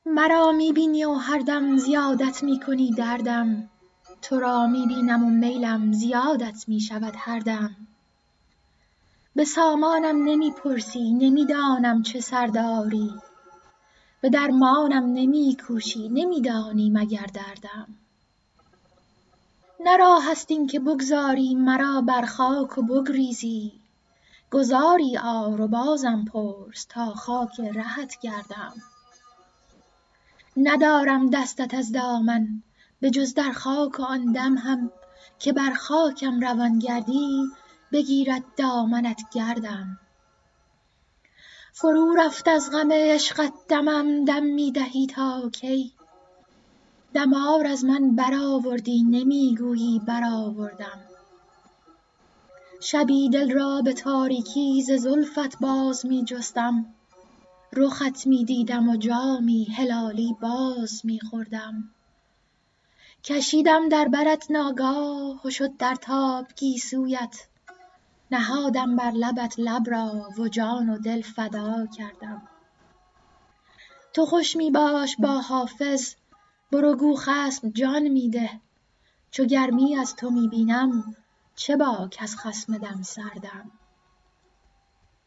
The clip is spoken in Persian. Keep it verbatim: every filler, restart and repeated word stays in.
مرا میبینی و هر دم زیادت میکنی دردم، تو را میبینم و میلم زیادت میشود هر دم. به سامانم نمیپرسی نمیدانم چه سر داری، به درمانم نمیکوشی نمیدانی مگر دردم. نه راه است این که بگذاری مرا بر خاک و بگریزی، گذاری آر و بازم پرس تا خاک رهت گردم. ندارم دستت از دامن به جز در خاک و آن دم هم که بر خاکم روان گردی بگیرد دامنت گردم. فرو رفت از غم عشقت دمم دم میدهی تا کی، دمار از من برآوردی نمیگویی برآوردم. شبی دل را به تاریکی ز زلفت باز میجستم، رخت میدیدم و جامی هلالی باز میخوردم. کشیدم در برت ناگاه و شد در تاب گیسویت، نهادم بر لبت لب را و جان و دل فدا کردم. تو خوش میباش با حافظ برو گو خصم جان میده، چو گرمی از تو میبینم چه باک از خصم دم سردم.